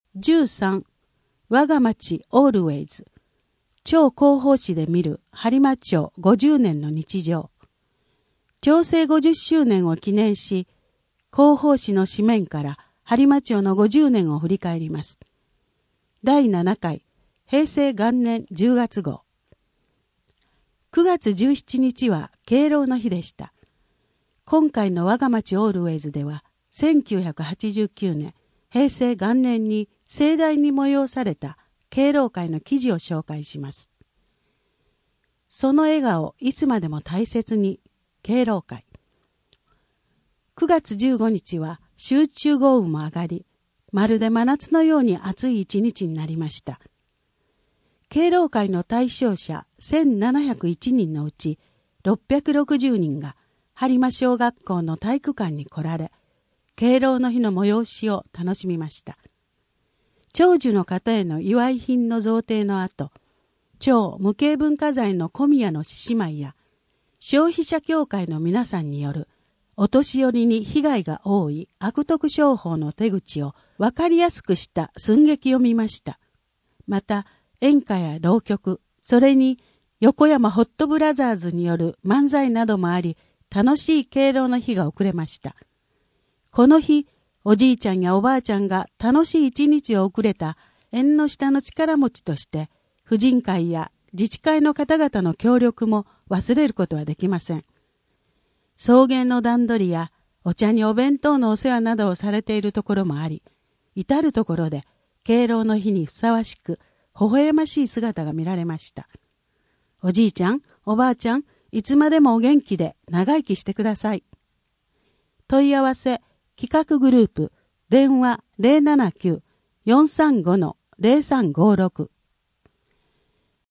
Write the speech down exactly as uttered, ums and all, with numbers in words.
じゅうさん、我が町オールウェイズ。超広報誌で見る播磨町ごじゅうねんの日常。町政ごじゅっしゅうねんを記念し、広報誌の紙面から播磨町のごじゅうねんを振り返ります。だいななかい、平成元年じゅうがつごう。くがつじゅうしちにちは敬老の日でした。今回の我が町オールウェイズでは、せんきゅうひゃくはちじゅうきゅうねん、平成元年に盛大に催された敬老会の記事を紹介します。その笑顔、いつまでも大切に、敬老会。くがつじゅうごにちは集中豪雨も上がり、まるで真夏のように暑い一日になりました。敬老会の対象者せんななひゃくいちにんのうちろっぴゃくろくじゅうにんが播磨小学校の体育館に来られ、敬老の日の催しを楽しみました。長寿の方への祝い品の贈呈の後、町無形文化財の小宮の獅子舞や消費者協会の皆さんによるお年寄りに被害が多い悪徳商法の手口を分かりやすくした寸劇を見ました。また演歌や浪曲、それに横山ホットブラザーズによる漫才などもあり、楽しい敬老の日が遅れました。この日、おじいちゃんやおばあちゃんが楽しい一日を送れた縁の下の力持ちとして、婦人会や自治会の方々の協力も忘れることはできません。草原の段取りやお茶にお弁当のお世話などをされているところもあり、至るところで敬老の日にふさわしく微笑ましい姿が見られました。おじいちゃん、おばあちゃん、いつまでもお元気で長生きしてください。問い合わせ、企画グループ、電話 ゼロななきゅう よんさんご ゼロさんごろく